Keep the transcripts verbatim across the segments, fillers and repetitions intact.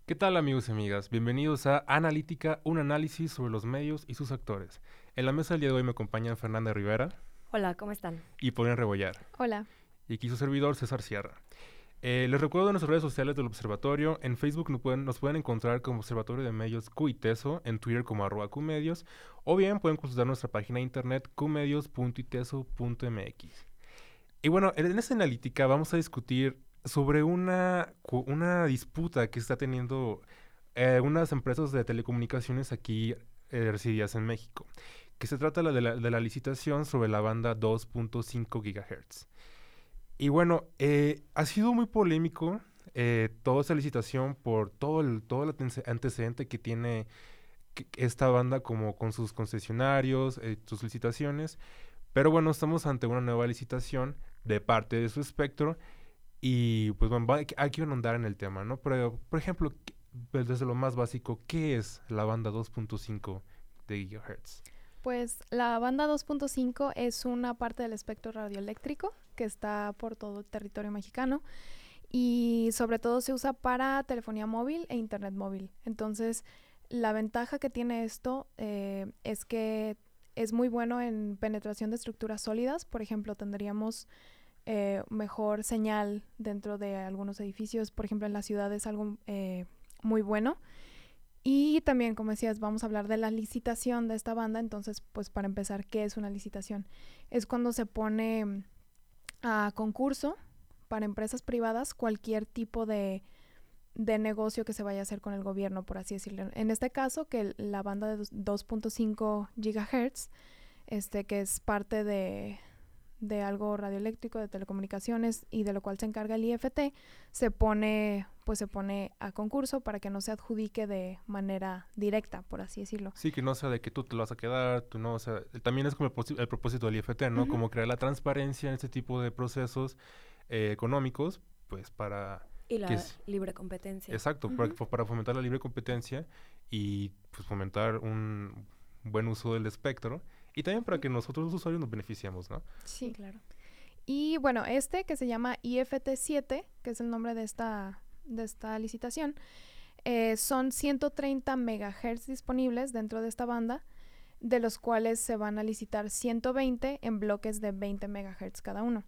¿Qué tal amigos y amigas? Bienvenidos a Analítica, un análisis sobre los medios y sus actores. En la mesa del día de hoy me acompañan Fernanda Rivera Hola, ¿cómo están? y Paulina Rebollar. Hola. Y aquí su servidor César Sierra. Eh, les recuerdo nuestras redes sociales del Observatorio. En Facebook nos pueden, nos pueden encontrar como Observatorio de Medios Q y Teso, en Twitter como arroba Qmedios, o bien pueden consultar nuestra página de internet qmedios punto iteso punto mx. Y bueno, en esta analítica vamos a discutir sobre una, una disputa que está teniendo eh, unas empresas de telecomunicaciones aquí eh, resididas en México, que se trata de la, de la licitación sobre la banda dos punto cinco gigahertz. Y bueno, eh, ha sido muy polémico eh, toda esta licitación por todo el, todo el antecedente que tiene que, esta banda como con sus concesionarios, eh, sus licitaciones. Pero bueno, estamos ante una nueva licitación de parte de su espectro y pues bueno, va, hay que ahondar en el tema, ¿no? Pero, por ejemplo, desde lo más básico, ¿qué es la banda dos punto cinco de gigahertz? Pues la banda dos punto cinco es una parte del espectro radioeléctrico que está por todo el territorio mexicano y sobre todo se usa para telefonía móvil e internet móvil. Entonces, la ventaja que tiene esto eh, es que es muy bueno en penetración de estructuras sólidas. Por ejemplo, tendríamos eh, mejor señal dentro de algunos edificios. Por ejemplo, en la ciudad es algo eh, muy bueno. Y también, como decías, vamos a hablar de la licitación de esta banda. Entonces, pues para empezar, ¿qué es una licitación? Es cuando se pone a concurso para empresas privadas cualquier tipo de, de negocio que se vaya a hacer con el gobierno, por así decirlo. En este caso, que la banda de dos punto cinco gigahertz, este, que es parte de, de algo radioeléctrico, de telecomunicaciones, y de lo cual se encarga el I F T, se pone, pues se pone a concurso para que no se adjudique de manera directa, por así decirlo. Sí, que no sea de que tú te lo vas a quedar, tú no, o sea, también es como el, el propósito del I F T, ¿no? Uh-huh. Como crear la transparencia en este tipo de procesos eh, económicos, pues para... Y la es, libre competencia. Exacto, uh-huh. para, para fomentar la libre competencia y pues fomentar un buen uso del espectro. Y también para que nosotros los usuarios nos beneficiemos, ¿no? Sí, claro. Y bueno, este que se llama I F T siete, que es el nombre de esta, de esta licitación, eh, son ciento treinta megahertz disponibles dentro de esta banda, de los cuales se van a licitar ciento veinte en bloques de veinte megahertz cada uno.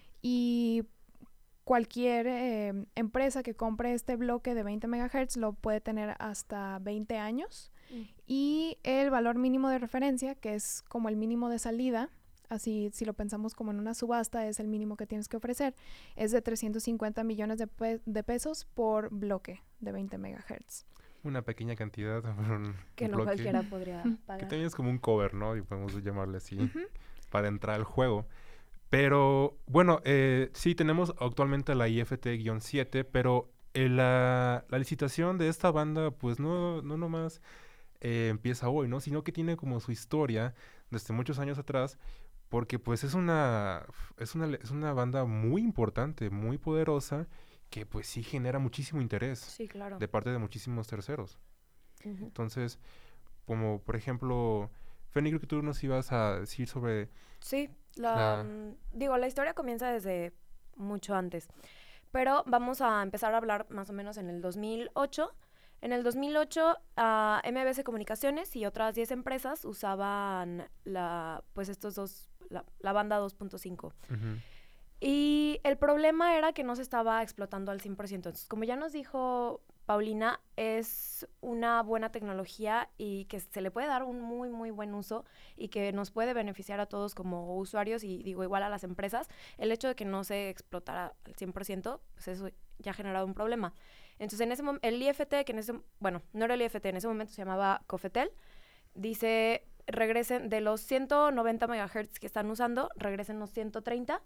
Y cualquier eh, empresa que compre este bloque de veinte megahertz lo puede tener hasta veinte años. Mm. Y el valor mínimo de referencia, que es como el mínimo de salida, así si lo pensamos como en una subasta, es el mínimo que tienes que ofrecer, es de trescientos cincuenta millones de, pe- de pesos por bloque de veinte megahertz. Una pequeña cantidad. Un, que un no bloque, cualquiera podría pagar. Que también es como un cover, ¿no? Y podemos llamarle así, uh-huh. para entrar al juego. Pero, bueno, eh, sí, tenemos actualmente la I F T siete, pero eh, la, la licitación de esta banda, pues no, no nomás eh, empieza hoy, ¿no? Sino que tiene como su historia desde muchos años atrás, porque pues es una, es una, es una banda muy importante, muy poderosa, que pues sí genera muchísimo interés. Sí, claro. De parte de muchísimos terceros. Uh-huh. Entonces, como por ejemplo... Fanny, creo que tú nos ibas a decir sobre... Sí, la, la... digo, la historia comienza desde mucho antes, pero vamos a empezar a hablar más o menos en el dos mil ocho. En el dos mil ocho, uh, M B C Comunicaciones y otras diez empresas usaban la, pues estos dos, la, la banda dos punto cinco. Uh-huh. Y el problema era que no se estaba explotando al cien por ciento. Entonces, como ya nos dijo Paulina, es una buena tecnología y que se le puede dar un muy, muy buen uso y que nos puede beneficiar a todos como usuarios y, digo, igual a las empresas. El hecho de que no se explotara al cien por ciento, pues eso ya ha generado un problema. Entonces, en ese momento, el I F T, que en ese, bueno, no era el I F T, en ese momento se llamaba Cofetel, dice, regresen de los ciento noventa megahertz que están usando, regresen los ciento treinta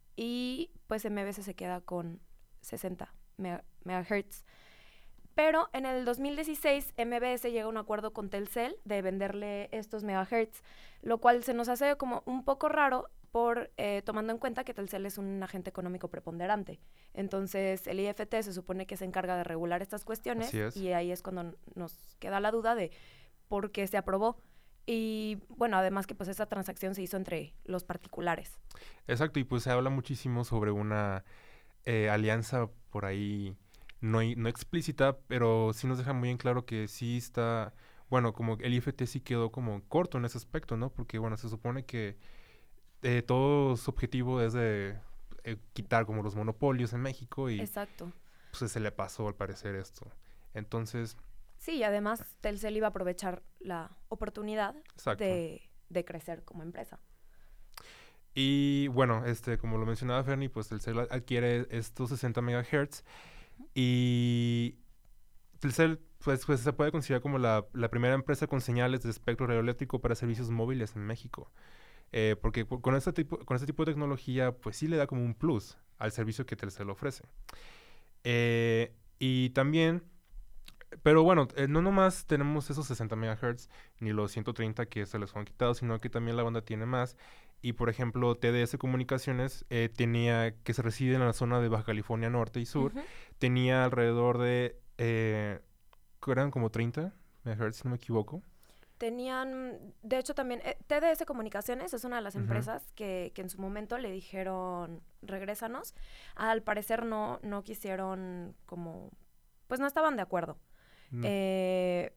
y pues M B C se queda con sesenta megahertz. Pero en el dos mil dieciséis, M B S llega a un acuerdo con Telcel de venderle estos megahertz, lo cual se nos hace como un poco raro por eh, tomando en cuenta que Telcel es un agente económico preponderante. Entonces, el I F T se supone que se encarga de regular estas cuestiones y ahí es cuando nos queda la duda de por qué se aprobó. Y bueno, además que pues esa transacción se hizo entre los particulares. Exacto, y pues se habla muchísimo sobre una eh, alianza por ahí no, hay- no explícita, pero sí nos deja muy en claro que sí está, bueno, como el I F T sí quedó como corto en ese aspecto, ¿no? Porque, bueno, se supone que eh, todo su objetivo es de eh, quitar como los monopolios en México y Exacto. pues se le pasó al parecer esto. Entonces, Sí, y además Telcel iba a aprovechar la oportunidad exacto. de, de crecer como empresa. Y bueno, este, como lo mencionaba Fernie, pues Telcel a- adquiere estos sesenta megahertz y Telcel pues, pues se puede considerar como la, la primera empresa con señales de espectro radioeléctrico para servicios móviles en México. Eh, porque cu- con este tipo, con este tipo de tecnología, pues sí le da como un plus al servicio que Telcel ofrece. Eh, y también, pero bueno, eh, no nomás tenemos esos sesenta megahertz ni los ciento treinta que se les fueron quitados, sino que también la banda tiene más. Y por ejemplo, T D S Comunicaciones eh, tenía, que se reside en la zona de Baja California Norte y Sur, Ujú. tenía alrededor de, eh, que eran como treinta megahertz, si no me equivoco. Tenían, de hecho también, eh, T D S Comunicaciones es una de las Ujú. empresas que, que en su momento le dijeron, regrésanos. Al parecer no, no quisieron como, pues no estaban de acuerdo. Mm, Eh,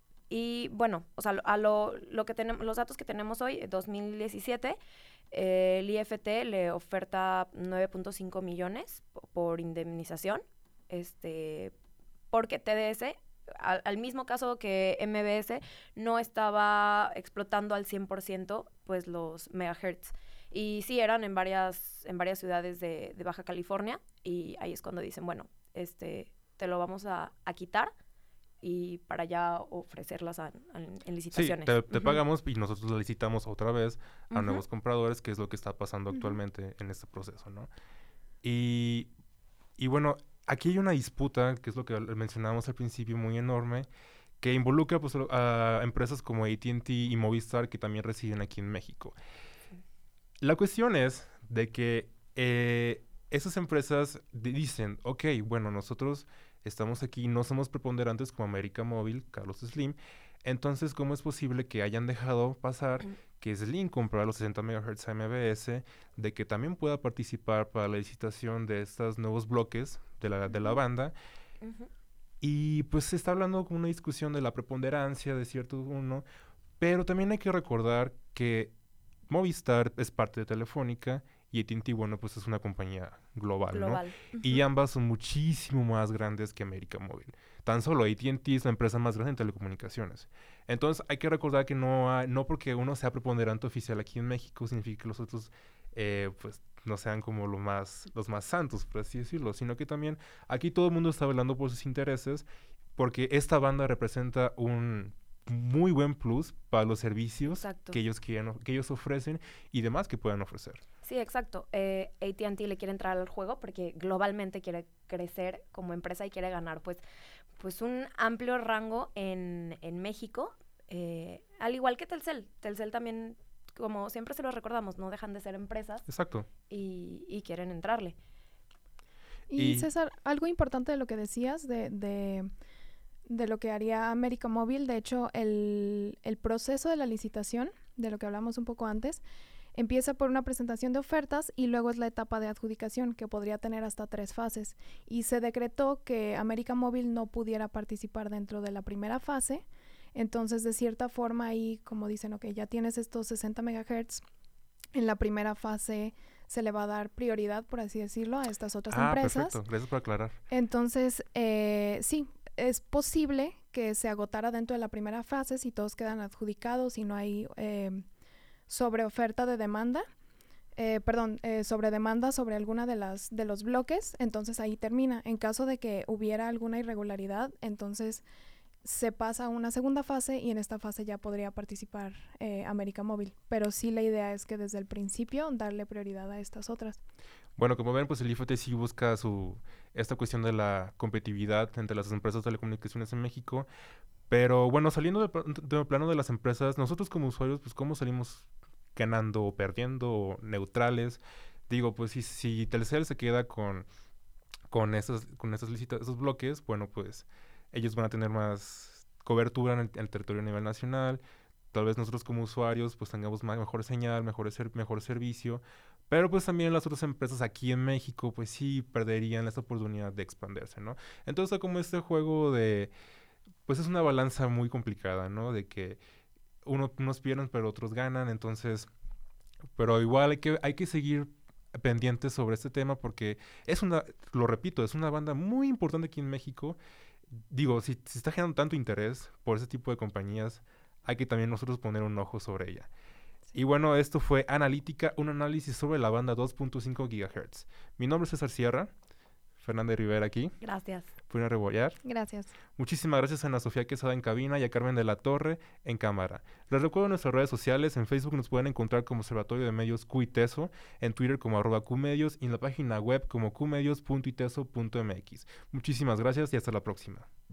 y bueno, o sea, lo- a lo, lo que tenemos, los datos que tenemos hoy, dos mil diecisiete, eh, el I F T le oferta nueve punto cinco millones po- por indemnización, este, porque T D S, al, al mismo caso que M B S, no estaba explotando al cien por ciento pues los megahertz. Y sí, eran en varias, en varias ciudades de, de Baja California, y ahí es cuando dicen, bueno, este, te lo vamos a, a quitar y para ya ofrecerlas a- a- en Sí, licitaciones. te, te Ujú. pagamos y nosotros la licitamos otra vez a Ujú. nuevos compradores, que es lo que está pasando Ujú. actualmente en este proceso, ¿no? Y, y bueno, aquí hay una disputa, que es lo que al- mencionábamos al principio, muy enorme, que involucra pues, a empresas como A T and T y Movistar, que también residen aquí en México. Sí. La cuestión es de que eh, esas empresas di- dicen, ok, bueno, nosotros estamos aquí, no somos preponderantes como América Móvil, Carlos Slim, entonces, ¿cómo es posible que hayan dejado pasar que Slim comprara los sesenta megahertz a M B S, de que también pueda participar para la licitación de estos nuevos bloques de la, de la Ujú. banda? Ujú. Y pues se está hablando como una discusión de la preponderancia de cierto uno, pero también hay que recordar que Movistar es parte de Telefónica y A T and T, bueno, pues es una compañía global, ¿no? Global. Y Ujú. ambas son muchísimo más grandes que América Móvil. Tan solo A T and T es la empresa más grande en telecomunicaciones. Entonces hay que recordar que no, hay- no porque uno sea preponderante oficial aquí en México significa que los otros eh, pues no sean como lo más, los más santos, por así decirlo, sino que también aquí todo el mundo está velando por sus intereses porque esta banda representa un muy buen plus para los servicios Exacto. que ellos quieren, o- que ellos ofrecen y demás que puedan ofrecer. Sí, exacto. Eh, A T and T le quiere entrar al juego porque globalmente quiere crecer como empresa y quiere ganar pues, pues un amplio rango en, en México, eh, al igual que Telcel. Telcel también, como siempre se los recordamos, no dejan de ser empresas Exacto. y, y quieren entrarle. Y, Y- César, algo importante de lo que decías de, de, de lo que haría América Móvil, de hecho, el, el proceso de la licitación, de lo que hablamos un poco antes, empieza por una presentación de ofertas y luego es la etapa de adjudicación, que podría tener hasta tres fases. Y se decretó que América Móvil no pudiera participar dentro de la primera fase. Entonces, de cierta forma, ahí, como dicen, ok, ya tienes estos sesenta megahertz, en la primera fase se le va a dar prioridad, por así decirlo, a estas otras Ah, empresas. perfecto. Gracias por aclarar. Entonces, eh, sí, es posible que se agotara dentro de la primera fase si todos quedan adjudicados y no hay eh, sobreoferta de demanda, eh, perdón, eh, sobre demanda sobre alguna de las de los bloques, entonces ahí termina. En caso de que hubiera alguna irregularidad, entonces se pasa a una segunda fase y en esta fase ya podría participar eh, América Móvil. Pero sí, la idea es que desde el principio darle prioridad a estas otras. Bueno, como ven, pues el I F T sí busca su esta cuestión de la competitividad entre las empresas de telecomunicaciones en México. Pero bueno, saliendo del, pla- del plano de las empresas, nosotros como usuarios, pues cómo salimos ganando o perdiendo o neutrales. Digo, pues si, si Telcel se queda con, con esos, con esos, licita- esos bloques, bueno, pues ellos van a tener más cobertura en el, en el territorio a nivel nacional. Tal vez nosotros como usuarios pues tengamos más, mejor señal, mejor, ser- mejor servicio. Pero pues también las otras empresas aquí en México pues sí perderían esta oportunidad de expandirse, ¿no? Entonces como este juego de... Pues es una balanza muy complicada, ¿no? De que uno, unos pierden pero otros ganan, entonces... Pero igual hay que, hay que seguir pendientes sobre este tema porque es una, lo repito, es una banda muy importante aquí en México. Digo, si, si está generando tanto interés por ese tipo de compañías, hay que también nosotros poner un ojo sobre ella. Y bueno, esto fue Analítica, un análisis sobre la banda dos punto cinco gigahertz. Mi nombre es César Sierra, Fernanda Rivera aquí. Gracias. Puna Rebollar. Gracias. Muchísimas gracias a Ana Sofía Quesada en cabina y a Carmen de la Torre en cámara. Les recuerdo nuestras redes sociales. En Facebook nos pueden encontrar como Observatorio de Medios Q y Teso, en Twitter como arroba Qmedios y en la página web como qmedios punto iteso punto mx. Muchísimas gracias y hasta la próxima.